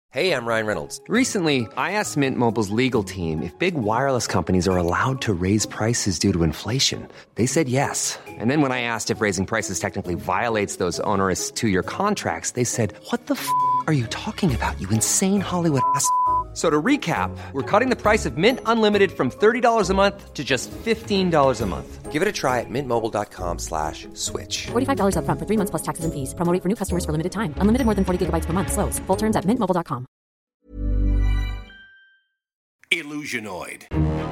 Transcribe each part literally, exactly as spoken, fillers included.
Hey, I'm Ryan Reynolds. Recently, I asked Mint Mobile's legal team if big wireless companies are allowed to raise prices due to inflation. They said yes. And then when I asked if raising prices technically violates those onerous two-year contracts, they said, what the f*** are you talking about, you insane Hollywood ass f- So to recap, we're cutting the price of Mint Unlimited from thirty dollars a month to just fifteen dollars a month. Give it a try at mintmobile.com slash switch. forty-five dollars up front for three months plus taxes and fees. Promo rate for new customers for limited time. Unlimited more than forty gigabytes per month. Slows full terms at mint mobile dot com. Illusionoid.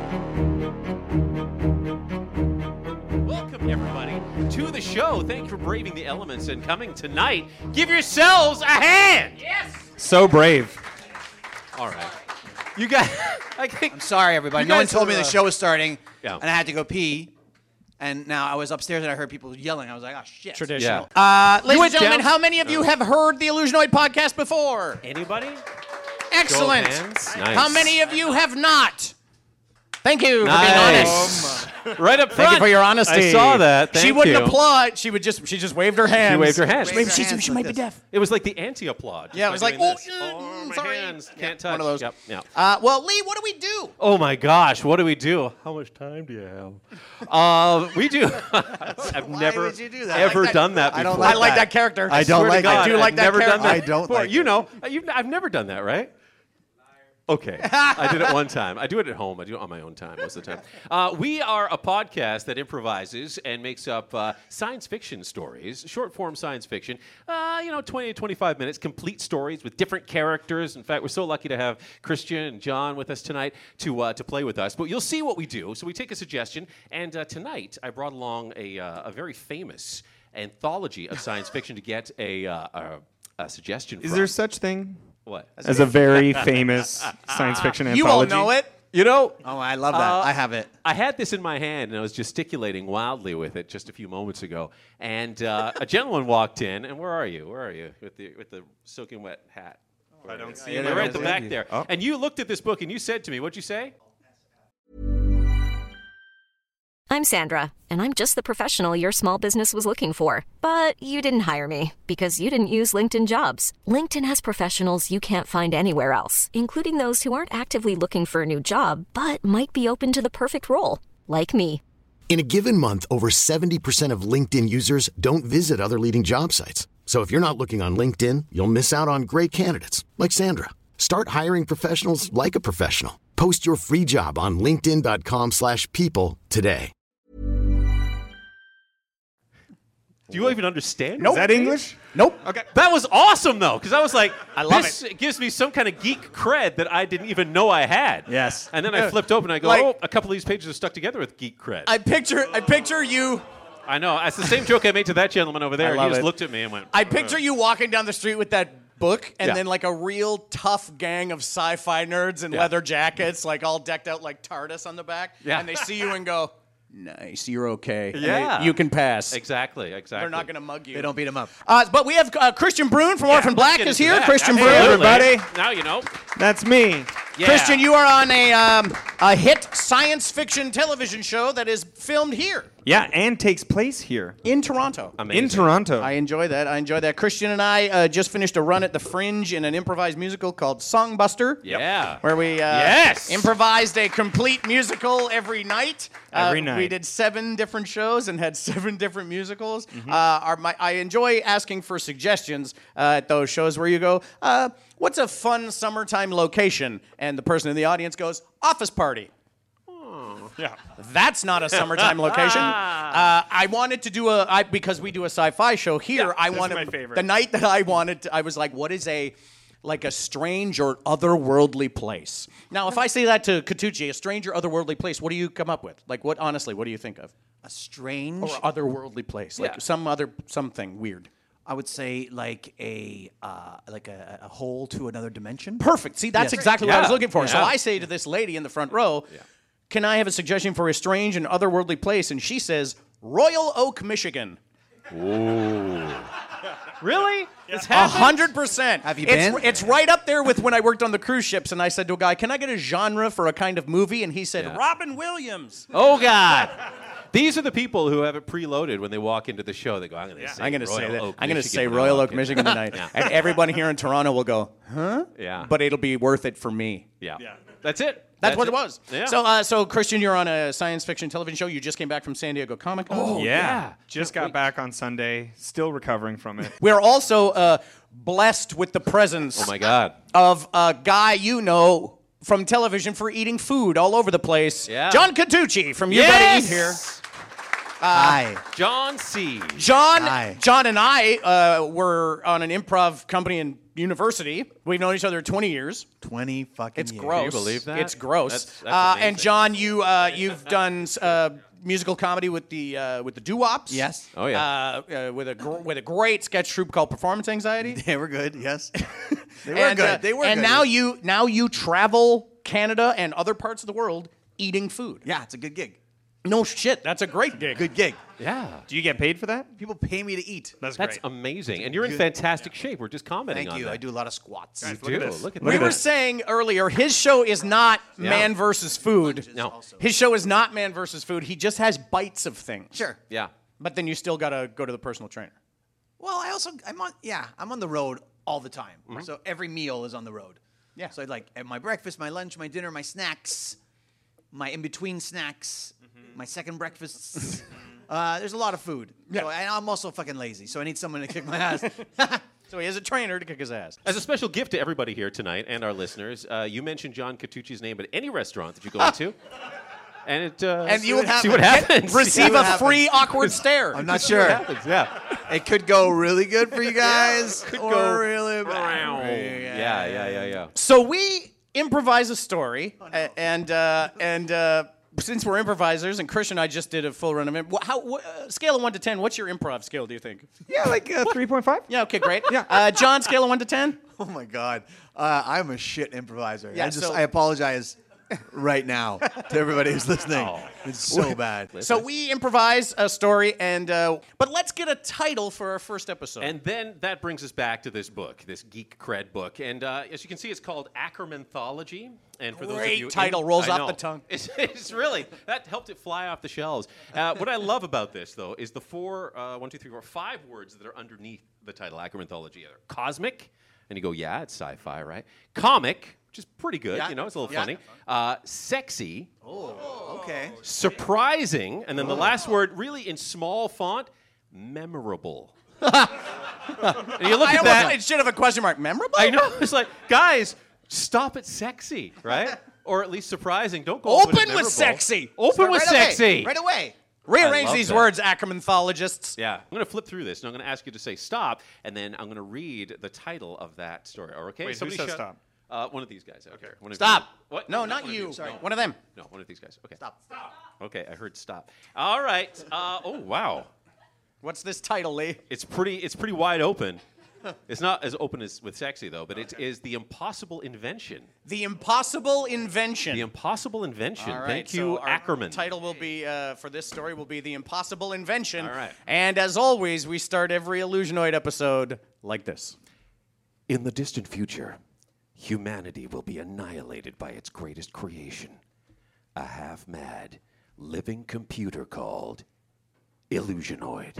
Welcome, everybody, to the show. Thank you for braving the elements and coming tonight. Give yourselves a hand. Yes. So brave. All right. You guys. I think, I'm sorry, everybody. You No one guys told me are, the uh, show was starting, Yeah. and I had to go pee. And now I was upstairs and I heard people yelling. I was like, oh, shit. Traditional. Uh, ladies and went gentlemen, down- how many of you have heard the Illusionoid podcast before? Anybody? Excellent. Show of hands. Nice. How many of you have not? Thank you for being Nice. honest. Right up front. Thank you for your honesty. I saw that. Thank she wouldn't you. applaud. She would just she just waved her hands. She waved her hands. Maybe she, she might be deaf. It was like the anti-applaud. Yeah, it was By like, doing oh, this. mm, oh my sorry. hands. Yeah, Can't touch. one of those. Yep. Yeah. Uh, well, Lee, what do we do? Oh my gosh, what do we do? How much time do you have? uh, we do. I've Why never would you do that? I ever like that. done that before. I don't like, I like that character. I don't Swear to like God, that. I do like I've that never character. done that. I don't before. like You it. know, you've, I've never done that, right? Okay. I did it one time. I do it at home. I do it on my own time most of the time. Uh, we are a podcast that improvises and makes up uh, science fiction stories, short-form science fiction, uh, you know, twenty to twenty-five minutes, complete stories with different characters. In fact, we're so lucky to have Christian and John with us tonight to uh, to play with us. But you'll see what we do. So we take a suggestion, and uh, tonight I brought along a, uh, a very famous anthology of science fiction to get a, uh, a, a suggestion Is from. there such thing What? as a very famous science fiction You all anthology? know it. You know, Oh, I love that. Uh, I have it. I had this in my hand, and I was gesticulating wildly with it just a few moments ago. And uh, a gentleman walked in, and where are you? Where are you? With the with the soaking wet hat. I don't see You're it. right at the back there. Oh. And you looked at this book, and you said to me, what'd you say? I'm Sandra, and I'm just the professional your small business was looking for. But you didn't hire me because you didn't use LinkedIn Jobs. LinkedIn has professionals you can't find anywhere else, including those who aren't actively looking for a new job, but might be open to the perfect role, like me. In a given month, over seventy percent of LinkedIn users don't visit other leading job sites. So if you're not looking on LinkedIn, you'll miss out on great candidates like Sandra. Start hiring professionals like a professional. Post your free job on linkedin.com slash people today. Do you even understand? Is that English? Nope. Okay. That was awesome, though, because I was like, I love this gives me some kind of geek cred that I didn't even know I had. Yes. And then I flipped open, and I go, Like- oh, a couple of these pages are stuck together with geek cred. I picture I picture you I know. That's the same joke I made to that gentleman over there. I He love just it. looked at me and went, I picture you walking down the street with that book and Yeah. then like a real tough gang of sci-fi nerds in Yeah. leather jackets, like all decked out like TARDIS on the back. Yeah. And they see you and go, nice, you're okay. And Yeah. they- you can pass. Exactly, exactly. They're not going to mug you. They don't beat him up. Uh, but we have uh, Christian Brune from Orphan let's Black get is into here. that. Christian Brune. Absolutely. everybody. Now you know. That's me. Yeah. Christian, you are on a, um, a hit science fiction television show that is filmed here Yeah, and takes place here in Toronto. Amazing. in Toronto. I enjoy that. I enjoy that. Christian and I uh, just finished a run at the Fringe in an improvised musical called Songbuster. Yeah. Where we uh, Yes. improvised a complete musical every night. Every Uh, night. We did seven different shows and had seven different musicals. Mm-hmm. Uh, our, my, I enjoy asking for suggestions uh, at those shows where you go, uh, what's a fun summertime location? And the person in the audience goes, office party. yeah. That's not a summertime location. Uh, I wanted to do a I, because we do a sci-fi show here. Yeah, I that's wanted my favorite. the night that I wanted. To, I was like, what is a like a strange or otherworldly place? Now, if I say that to Katucci, a strange or otherworldly place, what do you come up with? Like, what honestly, what do you think of? A strange, Or otherworldly place, like Yeah. some other something weird. I would say, like a uh, like a, a hole to another dimension. Perfect. See, that's Yes. exactly what I was Yeah. looking for. So Yeah. I say to this lady in the front row, can I have a suggestion for a strange and otherworldly place? And she says, Royal Oak, Michigan. Really? It's A happened? hundred percent. Have you it's, been? It's right up there with when I worked on the cruise ships, and I said to a guy, "Can I get a genre for a kind of movie?" And he said, Yeah. "Robin Williams." Oh, God. These are the people who have it preloaded when they walk into the show. They go, I'm going to say I'm going to Royal say that. Oak, I'm going to Michigan say when I Royal walk Oak, in." Michigan tonight, Yeah. and everyone here in Toronto will go, huh? Yeah. But it'll be worth it for me. Yeah. That's it. That's, what it was. Yeah. So, uh, so Christian, you're on a science fiction television show. You just came back from San Diego Comic Con. Oh, yeah. yeah. Just Can't got wait. back on Sunday. Still recovering from it. We're also uh, blessed with the presence Oh, my God. of a guy you know from television for eating food all over the place. Yeah. John Catucci from You Yes! Gotta Eat Here. Hi. John C. John, Hi. John and I uh, were on an improv company in university. We've known each other twenty years. twenty fucking It's years. gross. you believe that? It's gross. That's- that's uh, amazing. and John, you uh, you've done uh, musical comedy with the uh, with the Doo-Wops. Yes. Oh, yeah. Uh, uh, with a gr- with a great sketch troupe called Performance Anxiety. They were good. Yes. They were and, good. uh, they were and good. now you now you travel Canada and other parts of the world eating food. Yeah, it's a good gig. No shit, that's a great gig. Good gig. Yeah. Do you get paid for that? People pay me to eat. That's, That's great. amazing. And you're in fantastic shape. We're just commenting Thank on uh, you. that. I do a lot of squats. Guys, You look at do. this. Look at Look We at were this. saying earlier, his show is not Yeah. man versus food. No. His show is not man versus food. He just has bites of things. Sure. Yeah. But then you still gotta go to the personal trainer. Well, I also I'm on yeah I'm on the road all the time. So every meal is on the road. Yeah. So I like at my breakfast, my lunch, my dinner, my snacks, my in between snacks, my second breakfasts. uh, there's a lot of food. Yeah. So, and I'm also fucking lazy, so I need someone to kick my ass. So he has a trainer to kick his ass. As a special gift to everybody here tonight and our listeners, uh, you mentioned John Catucci's name at any restaurant that you go into. And it uh, And see you what, have- see what get- happens. Receive See what a happens. free awkward stare. I'm not See what sure. happens, Yeah. It could go really good for you guys, Could or go really bad. Yeah, yeah, yeah, yeah. So we improvise a story, a- and uh, and uh, since we're improvisers, and Christian and I just did a full run of it. wh- How wh- uh, scale of one to ten? What's your improv skill? Do you think? Yeah, like uh, three point five. Yeah. Okay. Great. yeah. Uh, John, scale of one to ten. Oh my god, uh, I'm a shit improviser. Yeah, I just so- I apologize right now to everybody who's listening. Oh. It's so bad. So we improvise a story, and uh, but let's get a title for our first episode. And then that brings us back to this book, this Geek Cred book. And uh, as you can see, it's called Ackermanthology. And for those of Great you title, rolls I off know. the tongue. It's, it's really, that helped it fly off the shelves. Uh, what I love about this, though, is the four, uh, one, two, three, four, five words that are underneath the title, Ackermanthology. They're cosmic, and you go, yeah, it's sci-fi, right? Comic, which is pretty good, Yeah. you know, it's a little Yeah. funny. Uh, sexy, Okay. surprising, and then the last word, really in small font, memorable. and you look I at almost that. instead of a question mark, memorable. I know. It's like, guys, stop at sexy, right? Or at least surprising. Don't go open, Open at with memorable. sexy. Open with right away. sexy. Right away. I Rearrange love these that. words, Ackermanthologists. Yeah, I'm going to flip through this, and I'm going to ask you to say stop, and then I'm going to read the title of that story. Or okay? Wait, who Somebody says shut- stop? Uh, one of these guys out there. One of Stop. you. What? No, not one of you. Sorry. One of them. No, one of these guys. Okay. Stop. Stop. Okay, I heard stop. All right. Uh, oh wow, What's this title, Lee? it's pretty. It's pretty wide open. It's not as open as with sexy though, but it is the impossible invention. The Impossible Invention. The impossible invention. All right, Thank so you, our Ackerman. Title will be uh, for this story will be The Impossible Invention. All right. And as always, we start every Illusionoid episode like this. In the distant future, humanity will be annihilated by its greatest creation, a half-mad, living computer called Illusionoid.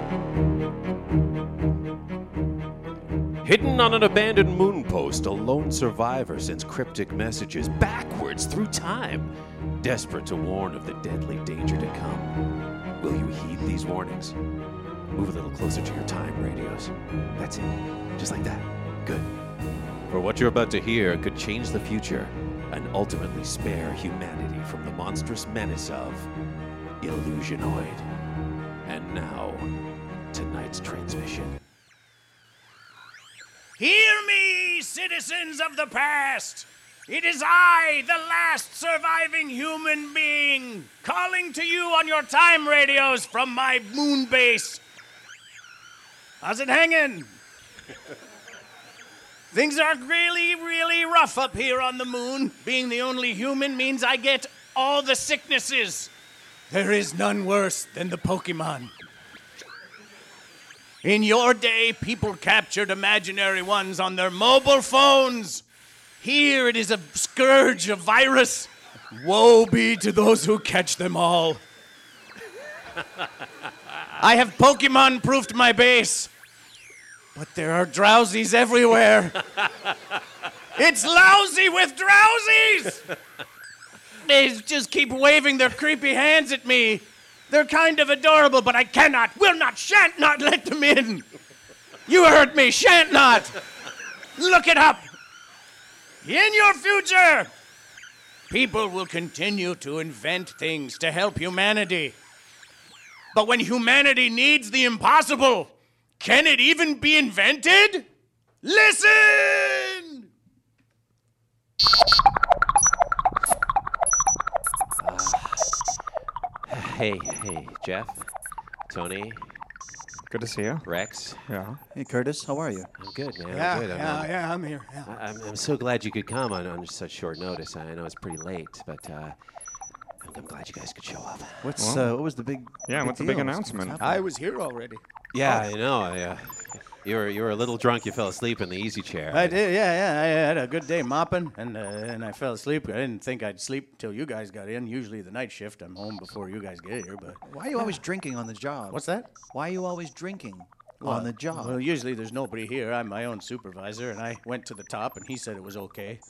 Hidden on an abandoned moon post, a lone survivor sends cryptic messages backwards through time, desperate to warn of the deadly danger to come. Will you heed these warnings? Move a little closer to your time radios. That's it. Just like that. Good. For what you're about to hear could change the future and ultimately spare humanity from the monstrous menace of Illusionoid. And now, tonight's transmission. Hear me, citizens of the past! It is I, the last surviving human being, calling to you on your time radios from my moon base. How's it hanging? Things are really, really rough up here on the moon. Being the only human means I get all the sicknesses. There is none worse than the Pokemon. In your day, people captured imaginary ones on their mobile phones. Here it is a scourge, a virus. Woe be to those who catch them all. I have Pokemon-proofed my base. But there are drowsies everywhere. It's lousy with drowsies! They just keep waving their creepy hands at me. They're kind of adorable, but I cannot, will not, shan't not let them in. You heard me, shan't not. Look it up. In your future, people will continue to invent things to help humanity. But when humanity needs the impossible, can it even be invented? Listen! Hey, hey, Jeff, Tony, Good to see you. Rex. Yeah. Hey, Curtis, how are you? I'm good, man. Yeah, I'm good. I'm, yeah, I'm, yeah, I'm here. Yeah. I'm, I'm so glad you could come on, on such short notice. I know it's pretty late, but uh, I'm, I'm glad you guys could show up. What's Well, uh, what was the big? yeah, big what's the big deal? announcement? What's I happening? was here already. Yeah, I know. I, uh, you were you were a little drunk. You fell asleep in the easy chair. I did, yeah, yeah. I had a good day mopping, and uh, and I fell asleep. I didn't think I'd sleep till you guys got in. Usually the night shift, I'm home before you guys get here. But Why are you always drinking on the job? what's that? Why are you always drinking Well, on the job? Well, usually there's nobody here. I'm my own supervisor, and I went to the top, and he said it was okay.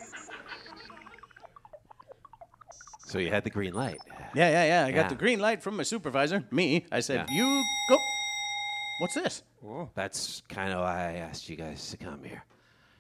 So you had the green light. Yeah, yeah, yeah. I Yeah. got the green light from my supervisor, me. I said, Yeah. you go. What's this? That's kind of why I asked you guys to come here.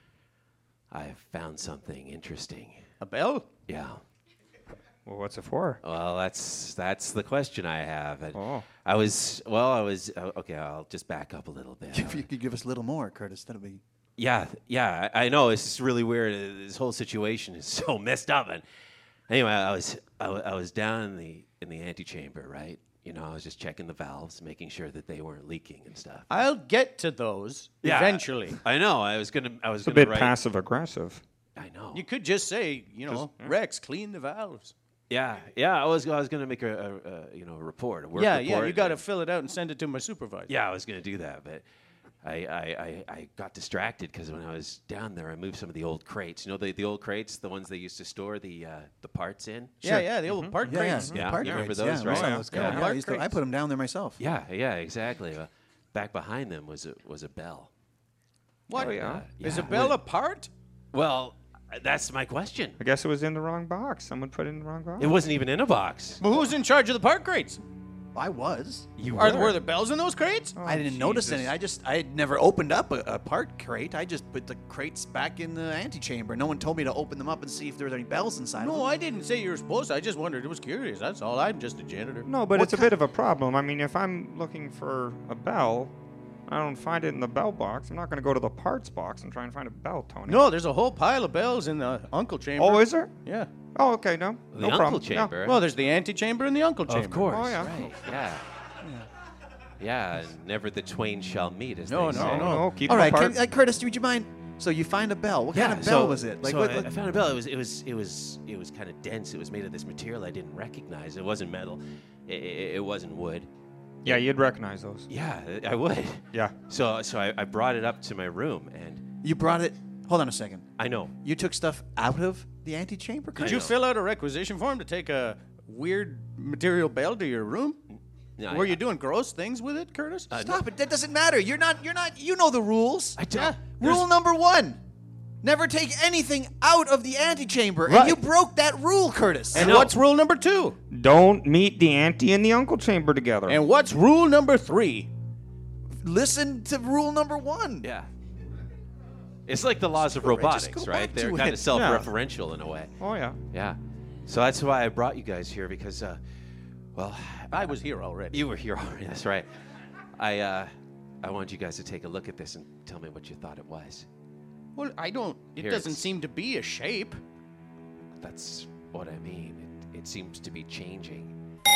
I found something interesting. A bell? Yeah. Well, what's it for? Well, that's that's the question I have. And Oh. I was well. I was uh, okay. I'll just back up a little bit. If you could give us a little more, Curtis, that'd be. Yeah, yeah. I, I know it's just really weird. Uh, This whole situation is so messed up. And anyway, I was I, wa- I was down in the in the antechamber, right? You know, I was just checking the valves, making sure that they weren't leaking and stuff. I'll get to those Yeah, eventually. I know. I was gonna. I was It's a gonna bit write. passive aggressive. I know. You could just say, you know, Rex, clean the valves. Yeah, yeah. I was I was gonna make a, a, a you know a report, a work yeah, report. yeah. You got to and- fill it out and send it to my supervisor. Yeah, I was gonna do that, but I I, I, I got distracted because when I was down there, I moved some of the old crates. You know the, the old crates, the ones they used to store the uh, the parts in. Yeah, yeah. The old part Yeah, yeah, crates. Yeah, part you remember crates, those, yeah, right? I saw Yeah. those Yeah. guys. Yeah, I, Part used to, I crates. put them down there myself. Yeah, yeah, exactly. Uh, back behind them was a was a bell. What? Oh, yeah. Is Yeah, a bell what- a part? Well, uh, that's my question. I guess it was in the wrong box. Someone put it in the wrong box. It wasn't even in a box. Well, who's in charge of the part crates? I was. You Are were. were there bells in those crates? Oh, I didn't notice Jesus. any. I just I had never opened up a, a part crate. I just put the crates back in the antechamber. No one told me to open them up and see if there were any bells inside. of No, them. I didn't say you were supposed to. I just wondered. It was curious. That's all. I'm just a janitor. No, but What it's a ki- bit of a problem. I mean, if I'm looking for a bell, I don't find it in the bell box. I'm not going to go to the parts box and try and find a bell, Tony. No, there's a whole pile of bells in the uncle chamber. Oh, is there? Yeah. Oh, okay, no. The no uncle problem. Yeah. chamber. Well, there's the antechamber and the uncle chamber. Of course. Oh, yeah. Right. Yeah. Yeah. and never the twain shall meet, as No, they no, say. No, no, keep All them right, apart. can, uh, Curtis, would you mind? So you find a bell. What kind of so- bell was it? Like so what? I, what- I found a bell. It was it was it was it was kind of dense. It was made of this material I didn't recognize. It wasn't metal. It, it, it wasn't wood. Yeah, you'd recognize those. Yeah, I would. Yeah. So so I, I brought it up to my room, and you brought it. Hold on a second. I know. You took stuff out of the antechamber. Did I you know. fill out a requisition form to take a weird material bell to your room? No, Were I- you doing gross things with it, Curtis? Stop it. That doesn't matter. You're not. You're not. You know the rules. I don't. Yeah. Rule number one: never take anything out of the antechamber. Right. And you broke that rule, Curtis. And know. what's rule number two? Don't meet the auntie and the uncle chamber together. And what's rule number three? Listen to rule number one. Yeah. It's like the laws of Screw it, just robotics, go right? back They're to kind it. of self-referential in a way. oh, yeah. Yeah. So that's why I brought you guys here because, uh, well, I was here already. you were here already. That's right. I uh, I wanted you guys to take a look at this and tell me what you thought it was. Well, I don't. It Here, doesn't it's- seem to be a shape. That's what I mean. It, it seems to be changing.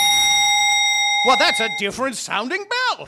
Well, that's a different sounding bell.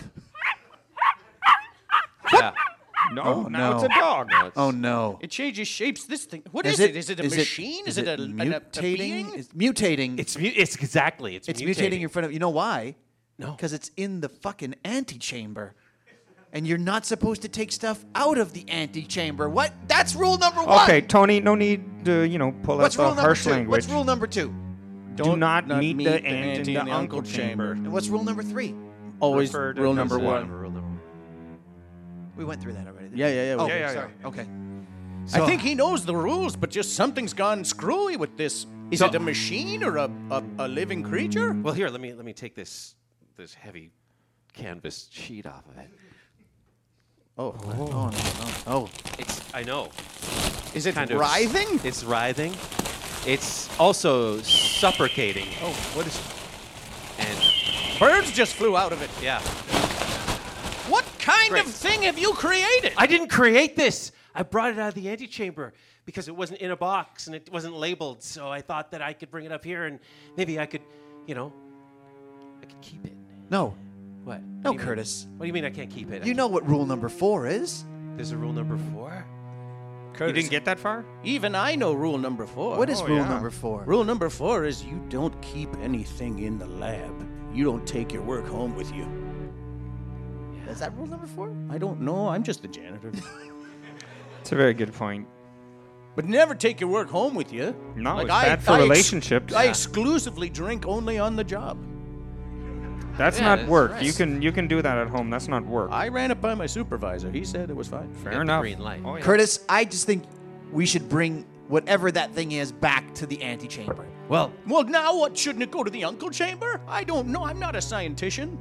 Yeah. No, Oh, now no. it's a dog. No, it's- Oh no. It changes shapes. This thing. What Is is, it- it? Is it a is it- machine? is Is, it, it a, a, a mutating? being? It's mutating. It's mu- it's exactly it's It's mutating. mutating in front of you. Know why? No. Because it's in the fucking antechamber. And you're not supposed to take stuff out of the antechamber. What? That's rule number one. Okay, Tony, no need to, you know, pull What's out rule the number harsh two? language. What's rule number two? Don't not, not meet, meet the the ant ant in the uncle chamber. And what's rule number three? Always Refer to rule number number one. one. Rule number. We went through that already. didn't Yeah, we? yeah, yeah, we Oh, did. Yeah, yeah, sorry. Okay. I think he knows the rules, but just something's gone screwy with this. Is So- it a machine or a, a, a living creature? Well, here, let me let me take this this heavy canvas sheet off of it. Oh, Oh, no, no. Oh. It's I know. is it Kind of writhing? It's writhing. It's also suffocating. Oh, what is? And Birds just flew out of it. yeah. What kind Great. of thing have you created? I didn't create this. I brought it out of the antechamber because it wasn't in a box and it wasn't labeled. So I thought that I could bring it up here and maybe I could, you know, I could keep it. No. What? No, What do you mean? Curtis. What do you mean I can't keep it? I You know what rule number four is? can't- There's a rule number four? You didn't get that far? Even I know rule number four. What is Oh, rule yeah. number four? Rule number four is you don't keep anything in the lab. You don't take your work home with you. Is that rule number four? I don't know. I'm just the janitor. It's a very good point. But never take your work home with you. No, it's bad for ex- relationships. I Yeah. exclusively drink only on the job. That's Yeah, not that's work. right. You can you can do that at home. That's not work. I ran it by my supervisor. He said it was fine. Fair Get the enough. green light. Oh, yeah. Curtis, I just think we should bring whatever that thing is back to the antechamber. Well, Well, now what? Shouldn't it go to the uncle chamber? I don't know. I'm not a scientician.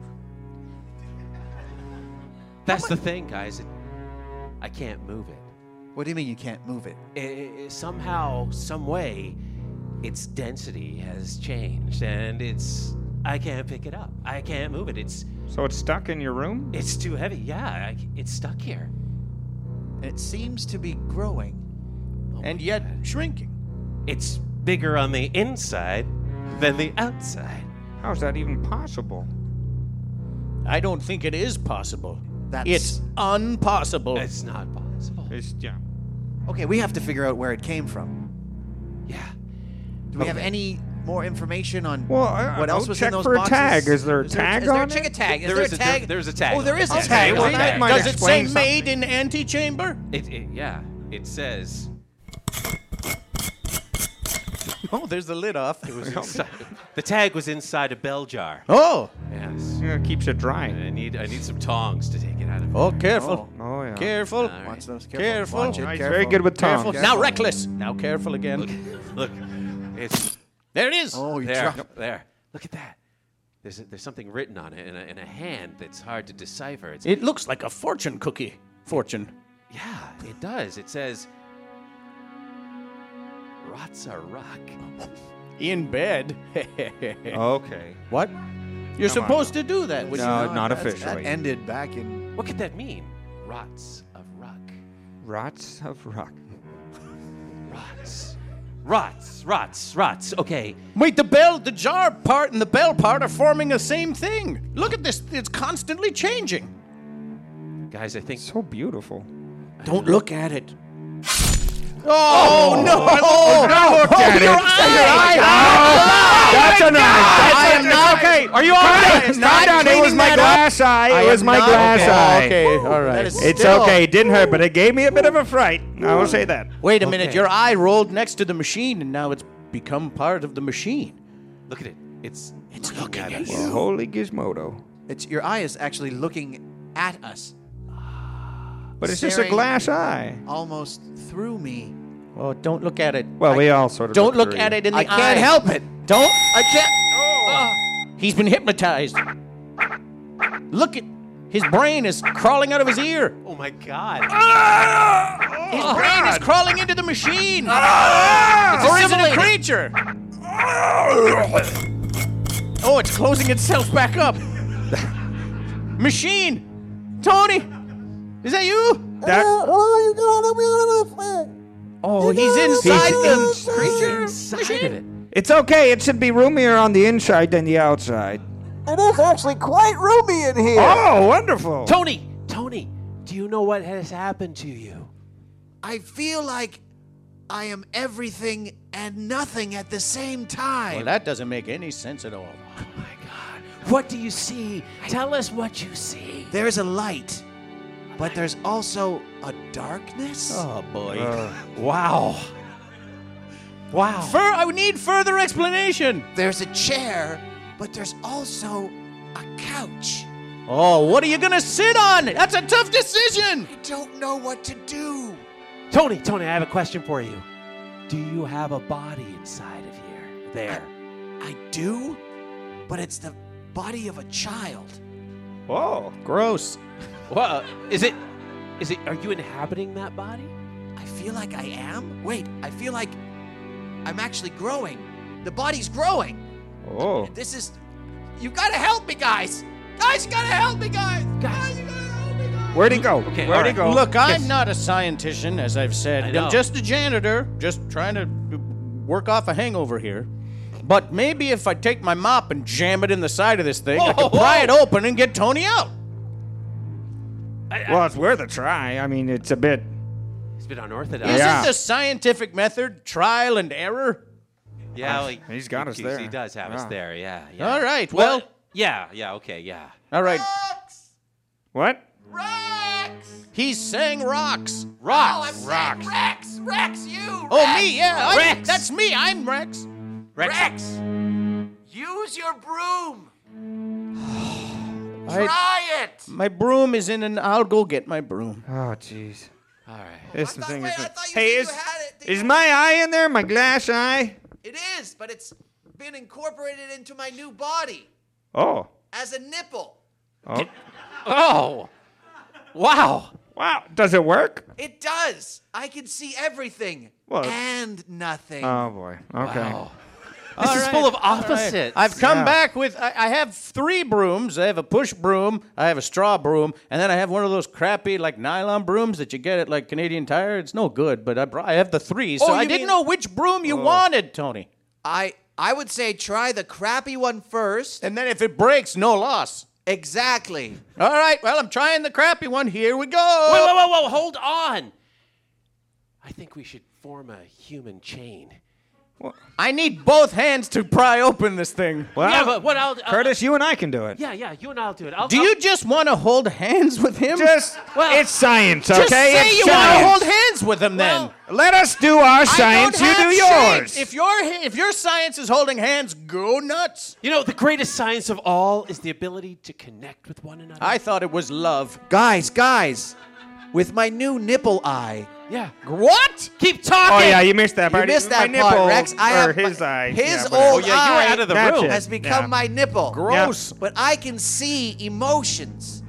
that's the thing, guys. It, I can't move it. What do you mean you can't move it? I- I- somehow, some way, its density has changed, and it's I can't pick it up. I can't move it. It's So it's stuck in your room? it's too heavy. Yeah, I, it's stuck here. And it seems to be growing. And yet shrinking. It's bigger on the inside than the outside. How is that even possible? I don't think it is possible. That's- It's unpossible. It's not possible. It's, yeah. Okay, we have to figure out where it came from. Yeah. Do we have any more information on Well, I- what I'll else was in check those for a boxes? tag. Is there a is tag is there, on check it? a tag. Is There there, is a a- there- tag? there's a tag Oh, there on is it. a Okay, tag. well, on that it. might Does it say explain made in antechamber? It, it yeah. It says Oh, there's the lid off. it was inside, the tag was inside a bell jar. Oh. Yes. Yeah, it keeps it dry. I need I need some tongs to take it out of. Oh, careful. Oh, yeah. Careful. All right. Watch those. Careful. Watch it. He's Careful. very good with Careful. tongs. Now reckless. Now careful again. Look, it's There it is. Oh, you there. dropped. There. Look at that. There's a, there's something written on it in a, in a hand that's hard to decipher. It's, It looks like a fortune cookie. Fortune. yeah, it does. It says Rots a rock. In bed. Okay. What? You're Come on. supposed to do that. Would you No, not? not That's- officially. That ended back in. What could that mean? Rots of rock. Rots of rock. Rots. Rots. Rots. Rots. Okay. Wait, the bell, the jar part and the bell part are forming the same thing. Look at this. It's constantly changing. Guys, I think So beautiful. Don't look at it. Oh, no! Oh, no! Look at your it. eye! That's a knife. That's I a- am not- okay. Are you all right? Calm Not down. It was cleaning my that up? glass eye. I It was am my not- glass okay, eye. Okay, all right. That is- It's Still- okay. It didn't hurt, but it gave me a bit of a fright. I will say that. Wait a minute. Okay. Your eye rolled next to the machine, and now it's become part of the machine. look at it. It's It's looking at us. you. Holy gizmodo. It's your eye is actually looking at us, But it's just a Staring- glass eye. almost through me. Oh, don't look at it. Well, we all sort of Don't look through at you. it in the I can't eye. help it. Don't. I can't. He's been hypnotized. Look at his brain is crawling out of his ear. Oh my God. His brain is crawling into the machine. Or is it a creature? Oh, it's closing itself back up. Machine, Tony, is that you? That, Oh, he's inside He's the creature Inside machine. of it. it's okay. It should be roomier on the inside than the outside. It is actually quite roomy in here. Oh, wonderful. Tony, Tony, do you know what has happened to you? I feel like I am everything and nothing at the same time. Well, that doesn't make any sense at all. Oh my God. What do you see? Tell us what you see. There's a light, but there's also a darkness. Oh boy. Wow. Wow. Fur- I need further explanation. There's a chair, but there's also a couch. Oh, what are you gonna sit on? That's a tough decision. I don't know what to do. Tony, Tony, I have a question for you. Do you have a body inside of here? There. I do, but it's the body of a child. Whoa. Gross. Well, is it? Is it? Are you inhabiting that body? I feel like I am. Wait, I feel like I'm actually growing. The body's growing. Oh. This is. You gotta help me, guys. Guys, you gotta help me, guys. Guys, you gotta help me, guys. Where'd he go? Okay, Where'd all he right. go? Look, I'm Yes. not a scientician, as I've said. I know. I'm just a janitor, just trying to work off a hangover here. But maybe if I take my mop and jam it in the side of this thing, I Whoa, can pry whoa. it open and get Tony out. Well, it's worth a try. I mean, it's a bit. It's a bit unorthodox. Isn't Yeah. the scientific method trial and error? Yeah, like, He's got us he, there. He does have us Yeah. there. Yeah. yeah. All right, well- Yeah. Yeah. Okay. Yeah. All right. What? He's saying rocks. Rocks. Rex. Rex. Rex, you. Oh, me, yeah. I'm- Rex. That's me. I'm Rex. Rex. Rex. Use your broom. I- Try it. My broom is in, and I'll go get my broom. Oh, jeez. All right. This I thought- thing wait, is. I thought you Hey, said is you had it. Did is you- my eye in there? My glass eye? It is, but it's been incorporated into my new body Oh. as a nipple. Oh. Oh. Wow. Wow. Does it work? It does. I can see everything Well- and nothing. Oh boy. Okay. Wow. This All is right, full of all right. opposites. I've come Yeah. back with, I, I have three brooms. I have a push broom, I have a straw broom, and then I have one of those crappy, like, nylon brooms that you get at, like, Canadian Tire. It's no good, but I, brought, I have the three, so Oh, I you didn't mean- know which broom you wanted, Tony. I I would say try the crappy one first. And then if it breaks, no loss. Exactly. All right, well, I'm trying the crappy one. Here we go. Whoa, whoa, whoa, whoa! Hold on. I think we should form a human chain. I need both hands to pry open this thing. Well, yeah, but what I'll uh, Curtis, you and I can do it. Yeah, yeah. You and I'll do it. I'll, Do I'll, you just want to hold hands with him? Just, Well- it's science, okay? Just say it's you want to science. hold hands with him, then. Well, Let us do our I science. don't You do have yours. shapes. If your if your science is holding hands, go nuts. You know, the greatest science of all is the ability to connect with one another. I thought it was love. Guys, guys, with my new nipple eye. yeah. What? Keep talking. Oh yeah, you missed that You part. missed My that nipple, part, Rex. I or have his my- eye. His yeah, old whatever. Oh, yeah, you were eye out of the That's room. it. has become Yeah. my nipple. Gross. But I can see emotions.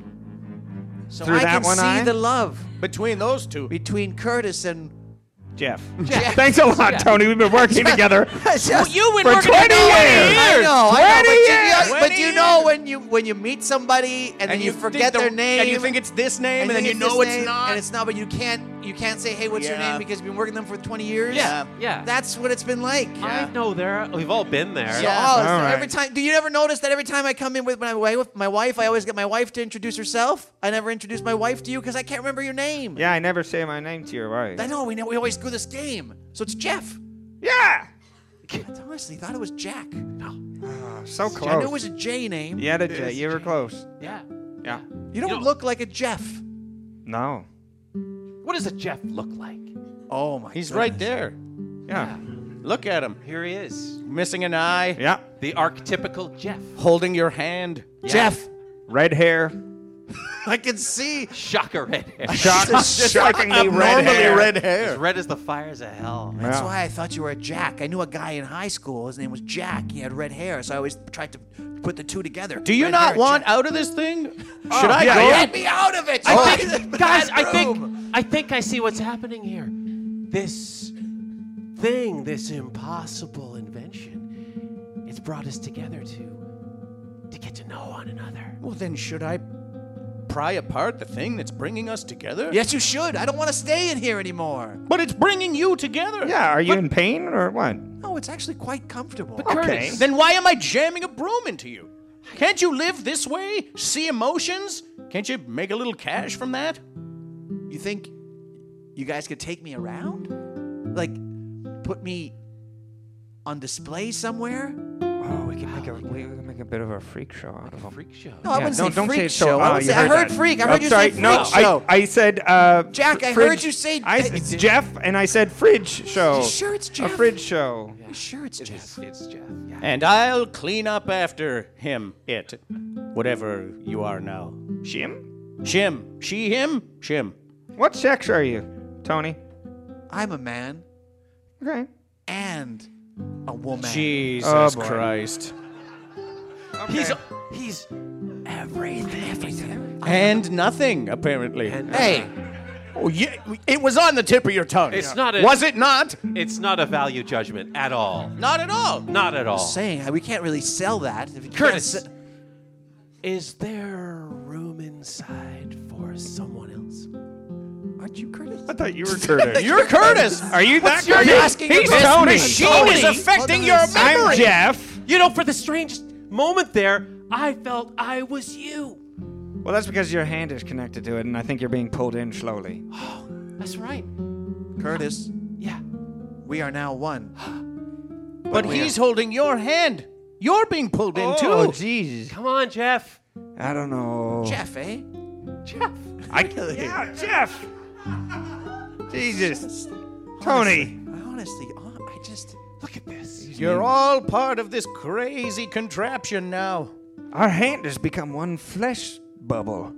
So Through I that can one see eye? the love Between those two. between Curtis and Jeff. Jeff. Thanks a lot, Tony. We've been working together Just- You've been for working twenty together years. I know, I know, but twenty you, years. know- but you know when you when you meet somebody and, then you, think forget the- their name And you think it's this name, and, and then you think know this it's name, not. and it's not, but you can't you can't say, hey, what's your Yeah. name, because you've been working with them for twenty years. Yeah, yeah. That's what it's been like. I know there. We've all been there. So, Yeah. oh, All right. every time. Do you ever notice that every time I come in with my wife, my wife, I always get my wife to introduce herself. I never introduce my wife to you because I can't remember your name. Yeah, I never say my name to your wife. I know. We know. We always do this game. So it's Jeff. Yeah. I honestly thought it was Jack. No. Oh, so close. I knew it was a J name. Yeah, the J. You were close. Yeah. Yeah. You don't You know- look like a Jeff. No. What does a Jeff look like? Oh my. He's goodness. right there. Yeah. Look at him. Here he is. Missing an eye. Yeah. The archetypical Jeff. Holding your hand. Jeff. Red hair. I can see. Shocker red hair. Shock, shockingly red Normally hair. red As hair. red as the fires of hell. That's Yeah. why I thought you were a Jack. I knew a guy in high school. His name was Jack. He had red hair, so I always tried to put the two together. Do you Red not hair, want Jack. out of this thing? Oh, Should I yeah, go? yeah. Get me out of it! I Oh, think, the guys, bad I think, room. I think I see what's happening here. This thing, this impossible invention, it's brought us together to, to get to know one another. Well, then should I pry apart the thing that's bringing us together? Yes, you should. I don't want to stay in here anymore. But it's bringing you together. Yeah, are you But in pain or what? No, it's actually quite comfortable. But Okay. Curtis, Then why am I jamming a broom into you? Can't you live this way? See emotions? Can't you make a little cash from that? You think you guys could take me around? Like, put me on display somewhere? Oh, we can make a we can make a bit of a freak show out of him. Freak show. No, I Yeah, wouldn't don't- say don't freak say it so- show. I, oh, would you say, I heard heard that. freak. I heard I'm you sorry, say freak no, show. I, I said uh, Jack, I fr- heard fridge- you say- I, it's Jeff, and I said fridge show. You sure it's Jeff? A fridge show. You sure it's Jeff? It's, it's Jeff. Yeah. And I'll clean up after him, it, whatever you are now. Shim? Shim. She, him? Shim. What sex are you, Tony? I'm a man Okay. and a woman. Jesus Oh, boy. Christ. He's he's everything. Everything. And nothing, apparently. Hey, Oh, yeah, it was on the tip of your tongue. It's not a- Was it not? It's not a value judgment at all. Not at all. Not at all. saying we can't really sell that. If you can't Curtis, se- is there room inside for someone else? aren't you Curtis? I thought you were Curtis. You're Curtis. Are you that You're Curtis? asking He's about- Tony. This machine is affecting your I'm memory. Jeff. You know, for the strangest moment there, I felt I was you. Well, that's because your hand is connected to it, and I think you're being pulled in slowly. That's right. Curtis, Yeah. we are now one. But he's holding your hand. You're being pulled in, Oh, too. Jesus. Come on, Jeff. I don't know. Jeff, eh? Jeff. I, yeah, Jeff. Jesus. Tony. Honestly, hon- I just. Look at this. You're all part of this crazy contraption now. Our hand has become one flesh bubble.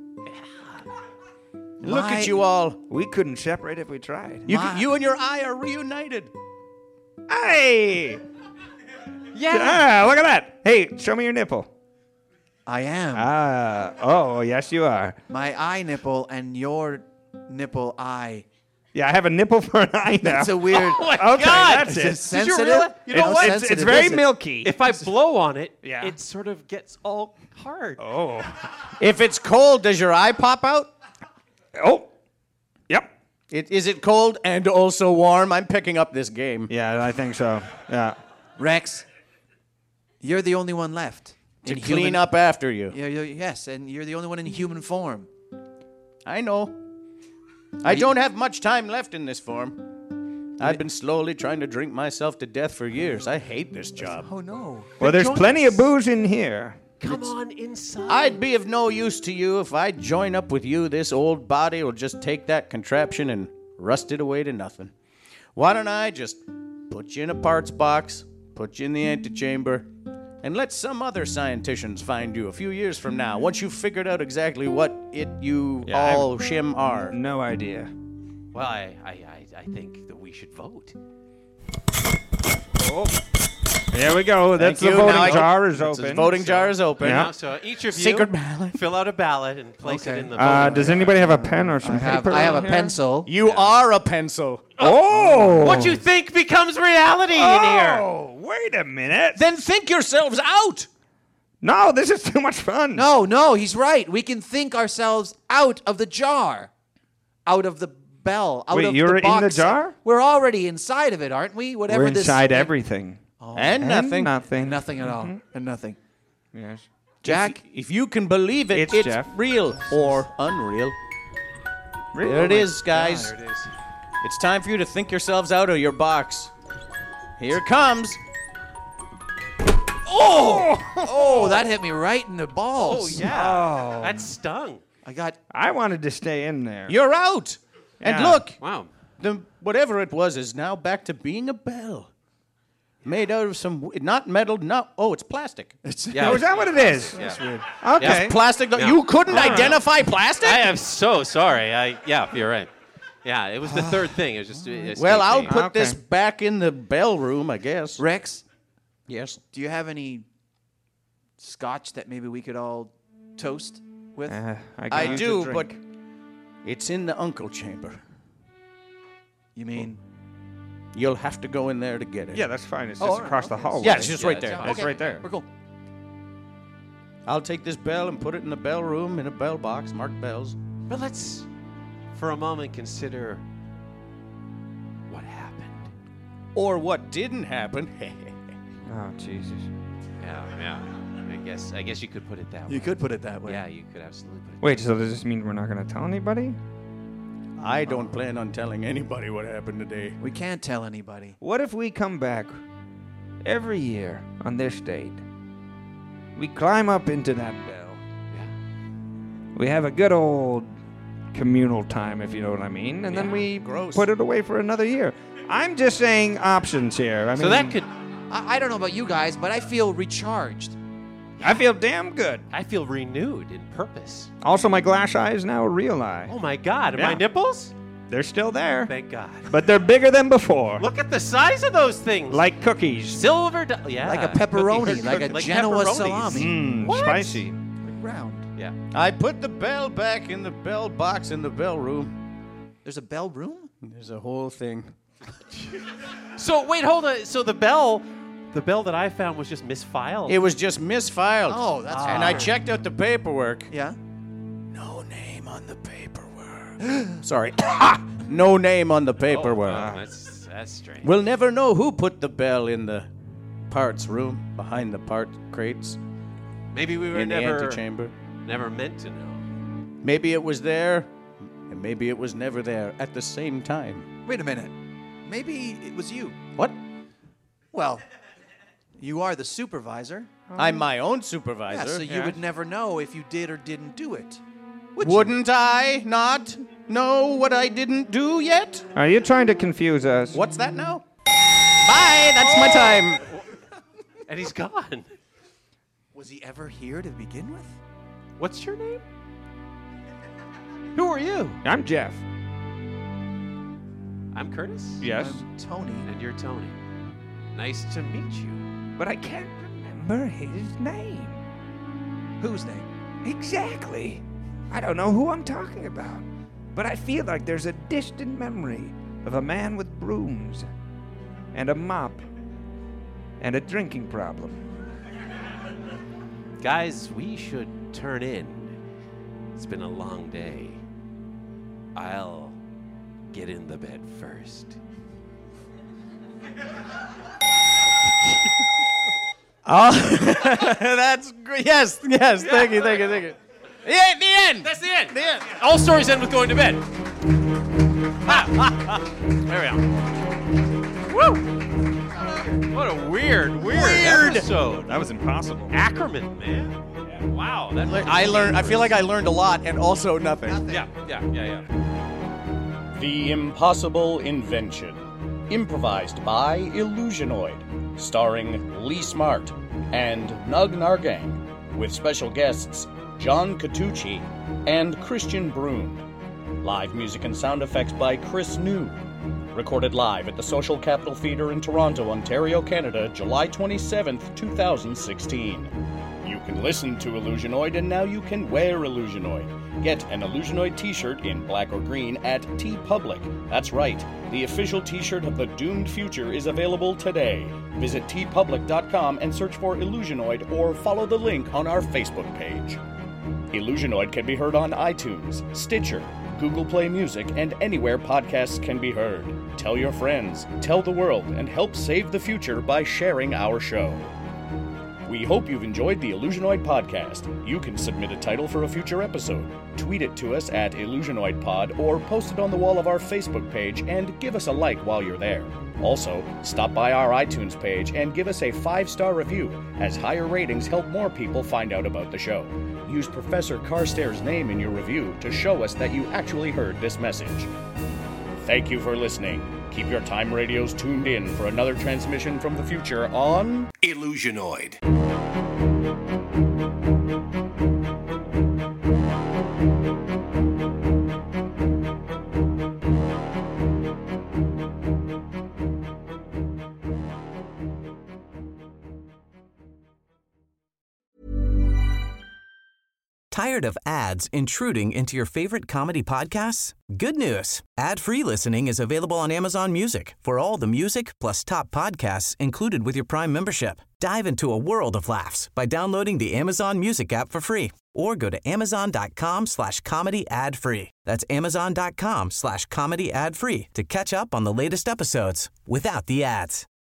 Look My- at you all. We couldn't separate if we tried. You, My- you and your eye are reunited. Hey! Yeah. Ah, look at that. Hey, show me your nipple. I am. Ah, oh, yes, you are. My eye nipple and your nipple eye. Yeah, I have a nipple for an eye now. It's a weird. okay, God. that's Is it it. sensitive? realize- you know How what? It's, it's sensitive very is it? milky. If I blow on it, Yeah. it sort of gets all hard. oh. If it's cold, does your eye pop out? Oh. Yep. It, is it cold and also warm? I'm picking up this game. Yeah, I think so. Yeah. Rex, you're the only one left. To in clean human- up after you. Yeah, yeah, yes, and you're the only one in human form. I know. I don't have much time left in this form. I've been slowly trying to drink myself to death for years. I hate this job. Oh no. Well, there's plenty of booze in here. Come on inside. I'd be of no use to you if I join up with you. This old body will just take that contraption and rust it away to nothing. Why don't I just put you in a parts box, put you in the antechamber, and let some other scienticians find you a few years from now, once you've figured out exactly what it you Yeah, I've- all shim are. No idea. Well, I, I, I, I think that we should vote. Oh. There we go. That's Thank the you. voting Now I- jar is It's- open. Voting jar is open. Yeah. Now, so each of you Secret ballot. fill out a ballot and place it Okay. in the voting Uh, does anybody have a pen or some I have, paper? I have a around here? pencil. You are a pencil. Oh! What you think becomes reality in here? Oh, wait a minute. Then think yourselves out. No, this is too much fun. No, no, he's right. We can think ourselves out of the jar, out of the bell, out Wait, of you're the in box. the jar? We're already inside of it, aren't we? Whatever We're this inside everything. and And nothing. nothing. Nothing at all, and nothing. Yes. Jack, If you can believe it, It's it's, Jeff. real or unreal. Really? There it is, guys. There it is. It's time for you to think yourselves out of your box. Here it comes. oh, that hit me right in the balls. Oh, yeah. That stung. I got. I wanted to stay in there. You're out. And Yeah. look, Wow. the whatever it was is now back to being a bell. Made out of some, not metal, not, oh, it's plastic. It's Yeah. Oh, is that what it is? Yeah. Okay. plastic. Yeah. You couldn't All right. identify plastic? I am so sorry. I yeah, you're right. Yeah, it was the third thing. It was just. It escaped well, I'll me. put Okay. this back in the bell room, I guess. Rex, Yes. do you have any scotch that maybe we could all toast with? Uh, I, could I use a do, but drink. it's in the uncle chamber. You mean? You'll have to go in there to get it. Yeah, that's fine. It's Oh, just all right, across the okay. hallway. Yeah, it's just Yeah, right it's- there. It's right there. We're cool. I'll take this bell and put it in the bell room in a bell box marked bells. But let's, for a moment, consider what happened. Or what didn't happen. Oh, Jesus. Yeah, yeah. I guess I guess you could put it that way. You could put it that way. Yeah, you could absolutely put it. Wait, so does this mean we're not going to tell anybody? I don't plan on telling anybody what happened today. We can't tell anybody. What if we come back every year on this date, we climb up into that bell. Yeah. We have a good old communal time, if you know what I mean, and then Yeah. we Gross. put it away for another year. I'm just saying options here. I mean, So that could. I, I don't know about you guys, but I feel recharged. I feel damn good. I feel renewed in purpose. Also, my glass eye is now a real eye. Oh my God! Are Yeah. my nipples? They're still there, Thank God. but they're bigger than before. Look at the size of those things. Like cookies. silver. Do- yeah. Like a pepperoni, Cookie- like a like Genoa pepperonis. salami. Mmm, What? spicy. Like round. Yeah. I put the bell back in the bell box in the bell room. There's a bell room? There's a whole thing. So wait, hold on. So the bell, the bell that I found was just misfiled. It was just misfiled. Oh, that's And I weird. checked out the paperwork. Yeah. No name on the paperwork. Sorry. No name on the Oh, paperwork. wow, that's that's strange. We'll never know who put the bell in the parts room behind the part crates Maybe we were in the never antechamber. never meant to know. Maybe it was there, and maybe it was never there at the same time. Wait a minute. Maybe it was you. What? Well, you are the supervisor. I'm my own Yeah, supervisor. so you would never know if you did or didn't do it. Would Wouldn't I not know what I didn't do yet? Are you trying to confuse us? What's that now? Bye, that's my time. And he's gone. Was he ever here to begin with? What's your name? Who are you? I'm Jeff. I'm Curtis. Yes. I'm Tony. And you're Tony. Nice to meet you. But I can't remember his name. Whose name? Exactly. I don't know who I'm talking about. But I feel like there's a distant memory of a man with brooms and a mop and a drinking problem. Guys, we should turn in. It's been a long day. I'll get in the bed first. Oh, that's great. Yes, yes. Thank you, thank you, thank you. Yeah, the end. That's the end. The end. All stories end with going to bed. Ah. There we are. Woo! What a weird, weird, Weird. episode. That was impossible. Ackerman, man. Wow. That I learned. I feel like I learned a lot and also nothing. Yeah, yeah, yeah, yeah. The Impossible Invention. Improvised by Illusionoid. Starring Lee Smart and Nug Nargang. With special guests John Catucci and Christian Brune. Live music and sound effects by Chris New. Recorded live at the Social Capital Theatre in Toronto, Ontario, Canada, July twenty-seventh, two thousand sixteen. You can listen to Illusionoid, and now you can wear Illusionoid. Get an Illusionoid t-shirt in black or green at TeePublic. That's right, the official t-shirt of the Doomed Future is available today. Visit tee public dot com and search for Illusionoid or follow the link on our Facebook page. Illusionoid can be heard on iTunes, Stitcher, Google Play Music, and anywhere podcasts can be heard. Tell your friends, tell the world, and help save the future by sharing our show. We hope you've enjoyed the Illusionoid podcast. You can submit a title for a future episode, tweet it to us at IllusionoidPod, or post it on the wall of our Facebook page and give us a like while you're there. Also, stop by our iTunes page and give us a five-star review, as higher ratings help more people find out about the show. Use Professor Carstairs' name in your review to show us that you actually heard this message. Thank you for listening. Keep your time radios tuned in for another transmission from the future on Illusionoid. Tired of ads intruding into your favorite comedy podcasts? Good news. Ad-free listening is available on Amazon Music for all the music plus top podcasts included with your Prime membership. Dive into a world of laughs by downloading the Amazon Music app for free or go to amazon.com slash comedy ad free. That's amazon.com slash comedy ad free to catch up on the latest episodes without the ads.